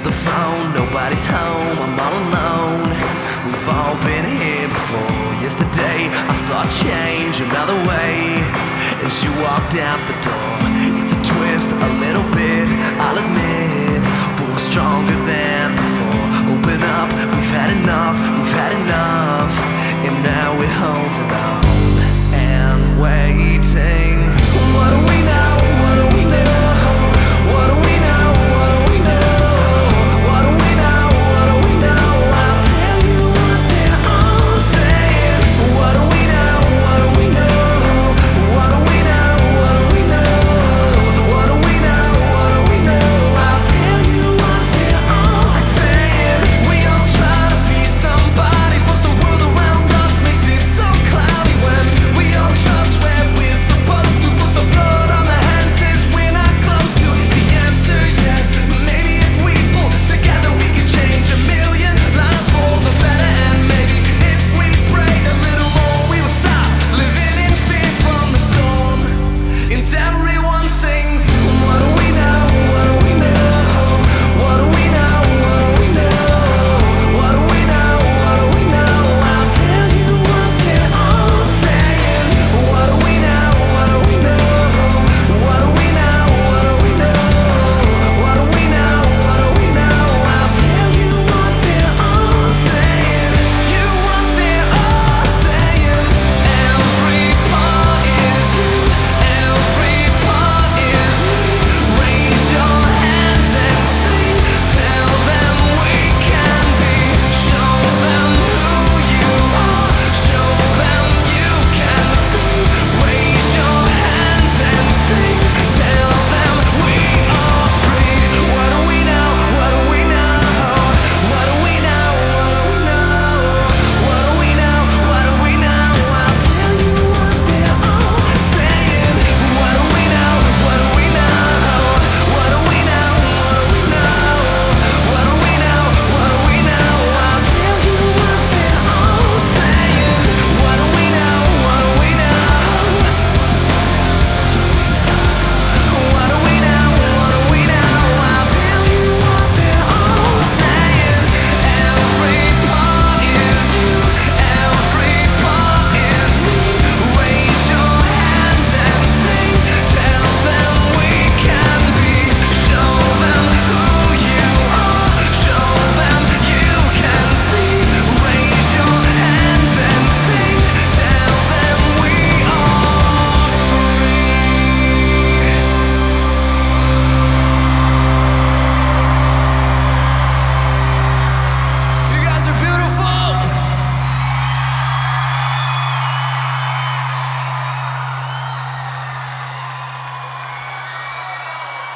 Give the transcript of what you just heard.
the phone, nobody's home, I'm all alone. We've all been here before. Yesterday I saw change another way, and she walked out the door. It's a twist, a little bit, I'll admit, but we're stronger than before. Open up, we've had enough, and now we're holding on and waiting. What are we